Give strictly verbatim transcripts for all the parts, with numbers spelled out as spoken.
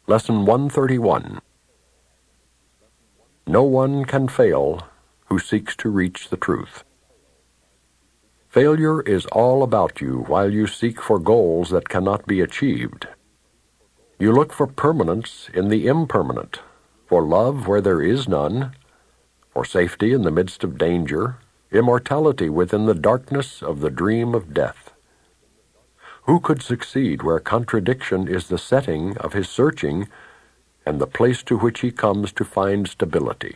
Lesson one thirty-one. No one can fail who seeks to reach the truth. Failure is all about you while you seek for goals that cannot be achieved. You look for permanence in the impermanent, for love where there is none, for safety in the midst of danger, immortality within the darkness of the dream of death. Who could succeed where contradiction is the setting of his searching and the place to which he comes to find stability?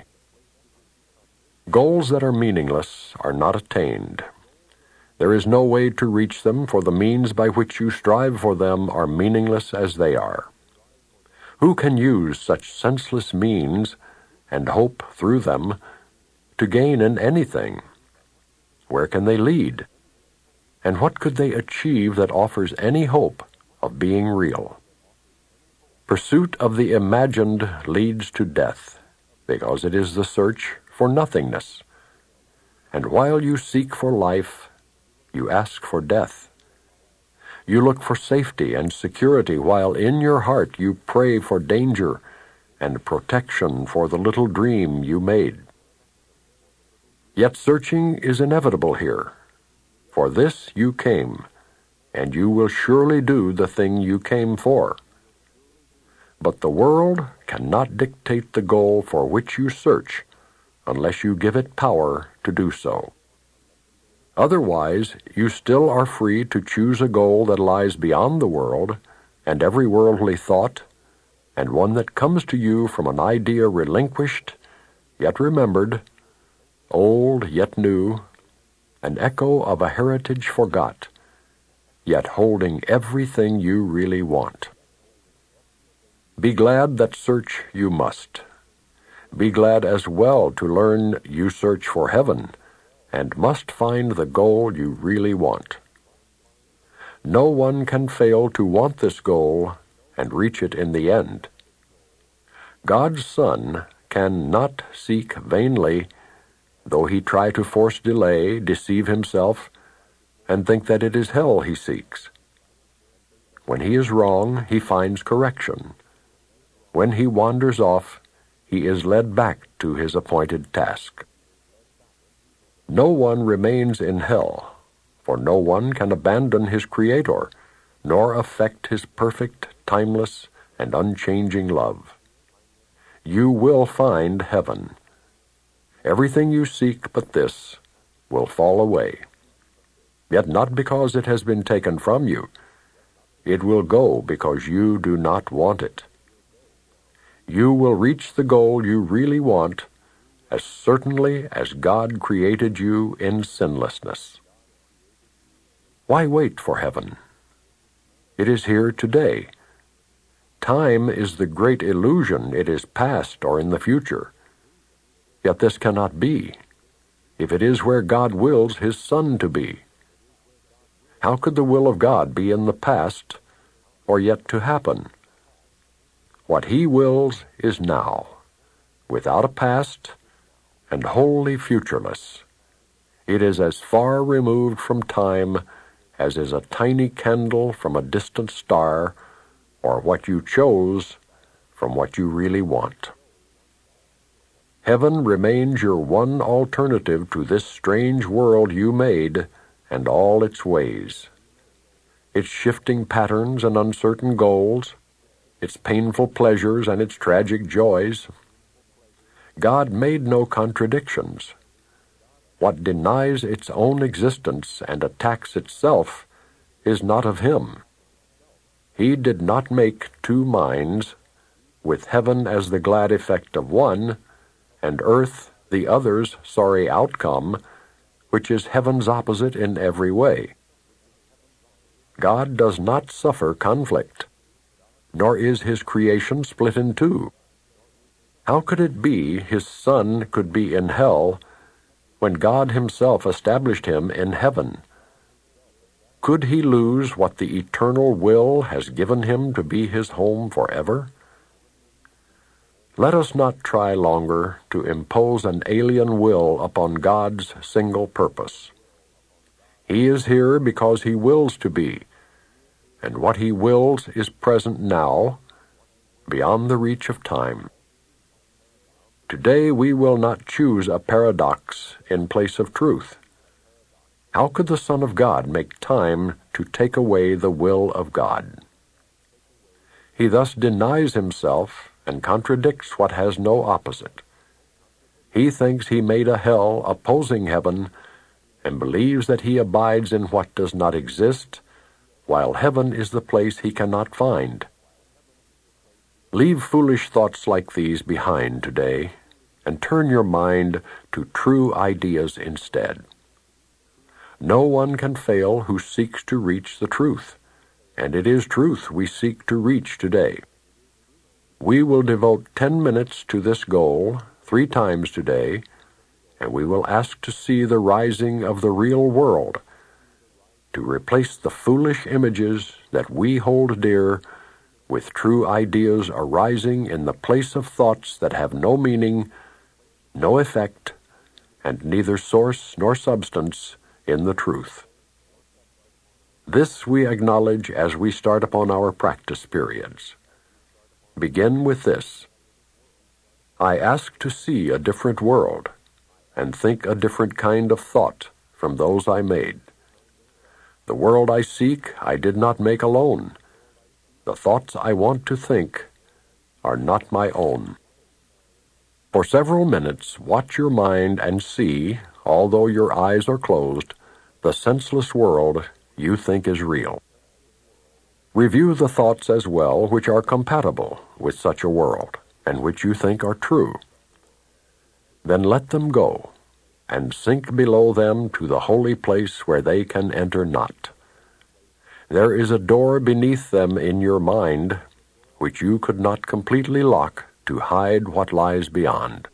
Goals that are meaningless are not attained. There is no way to reach them, for the means by which you strive for them are meaningless as they are. Who can use such senseless means and hope through them to gain in anything? Where can they lead? And what could they achieve that offers any hope of being real? Pursuit of the imagined leads to death, because it is the search for nothingness. And while you seek for life, you ask for death. You look for safety and security, while in your heart you pray for danger and protection for the little dream you made. Yet searching is inevitable here. For this you came, and you will surely do the thing you came for. But the world cannot dictate the goal for which you search unless you give it power to do so. Otherwise, you still are free to choose a goal that lies beyond the world and every worldly thought, and one that comes to you from an idea relinquished, yet remembered, old yet new, an echo of a heritage forgot, yet holding everything you really want. Be glad that search you must. Be glad as well to learn you search for heaven, and must find the goal you really want. No one can fail to want this goal and reach it in the end. God's Son can not seek vainly, though he try to force delay, deceive himself, and think that it is hell he seeks. When he is wrong, he finds correction. When he wanders off, he is led back to his appointed task. No one remains in hell, for no one can abandon his Creator, nor affect his perfect, timeless, and unchanging love. You will find heaven. Everything you seek but this will fall away. Yet not because it has been taken from you. It will go because you do not want it. You will reach the goal you really want as certainly as God created you in sinlessness. Why wait for heaven? It is here today. Time is the great illusion. It is past or in the future. Yet this cannot be, if it is where God wills his Son to be. How could the will of God be in the past or yet to happen? What he wills is now, without a past and wholly futureless. It is as far removed from time as is a tiny candle from a distant star, or what you chose from what you really want. Heaven remains your one alternative to this strange world you made and all its ways, its shifting patterns and uncertain goals, its painful pleasures and its tragic joys. God made no contradictions. What denies its own existence and attacks itself is not of him. He did not make two minds, with heaven as the glad effect of one, and earth the other's sorry outcome, which is heaven's opposite in every way. God does not suffer conflict, nor is his creation split in two. How could it be his Son could be in hell when God himself established him in heaven? Could he lose what the eternal will has given him to be his home forever? Let us not try longer to impose an alien will upon God's single purpose. He is here because he wills to be, and what he wills is present now, beyond the reach of time. Today we will not choose a paradox in place of truth. How could the Son of God make time to take away the will of God? He thus denies himself and contradicts what has no opposite. He thinks he made a hell opposing heaven and believes that he abides in what does not exist, while heaven is the place he cannot find. Leave foolish thoughts like these behind today and turn your mind to true ideas instead. No one can fail who seeks to reach the truth, and it is truth we seek to reach today. We will devote ten minutes to this goal three times today, and we will ask to see the rising of the real world, to replace the foolish images that we hold dear with true ideas arising in the place of thoughts that have no meaning, no effect, and neither source nor substance in the truth. This we acknowledge as we start upon our practice periods. Begin with this: I ask to see a different world and think a different kind of thought from those I made. The world I seek I did not make alone. The thoughts I want to think are not my own. For several minutes watch your mind and see, although your eyes are closed, the senseless world you think is real. Review the thoughts as well which are compatible with such a world, and which you think are true. Then let them go, and sink below them to the holy place where they can enter not. There is a door beneath them in your mind, which you could not completely lock to hide what lies beyond.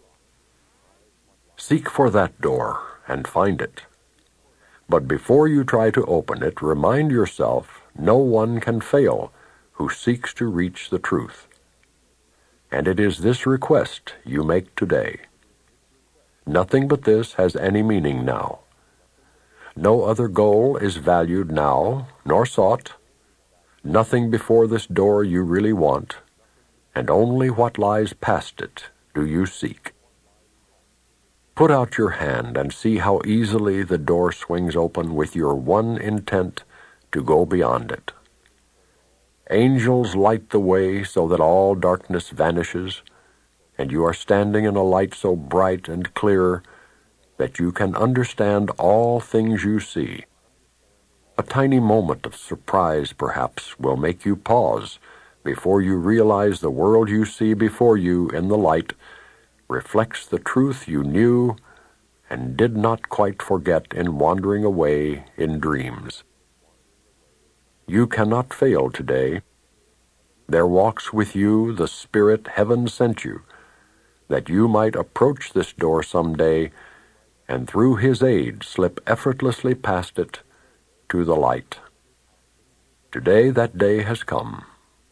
Seek for that door and find it. But before you try to open it, remind yourself no one can fail who seeks to reach the truth. And it is this request you make today. Nothing but this has any meaning now. No other goal is valued now, nor sought. Nothing before this door you really want, and only what lies past it do you seek. Put out your hand and see how easily the door swings open with your one intent to go beyond it. Angels light the way so that all darkness vanishes, and you are standing in a light so bright and clear that you can understand all things you see. A tiny moment of surprise, perhaps, will make you pause before you realize the world you see before you in the light reflects the truth you knew and did not quite forget in wandering away in dreams. You cannot fail today. There walks with you the Spirit heaven sent you, that you might approach this door some day, and through his aid slip effortlessly past it to the light. Today that day has come.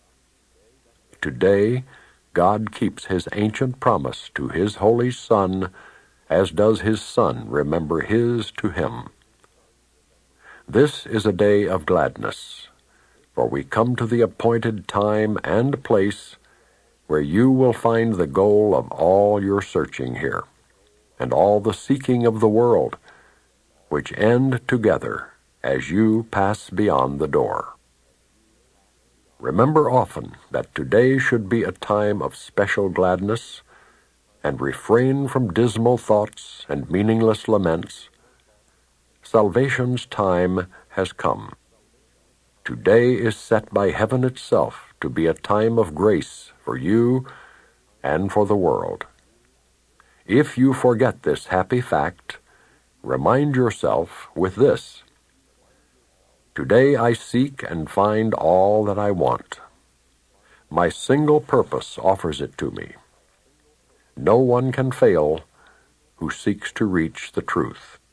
Today God keeps his ancient promise to his holy Son, as does his Son remember his to him. This is a day of gladness, for we come to the appointed time and place where you will find the goal of all your searching here, and all the seeking of the world, which end together as you pass beyond the door. Remember often that today should be a time of special gladness, and refrain from dismal thoughts and meaningless laments. Salvation's time has come. Today is set by heaven itself to be a time of grace for you and for the world. If you forget this happy fact, remind yourself with this: today I seek and find all that I want. My single purpose offers it to me. No one can fail who seeks to reach the truth.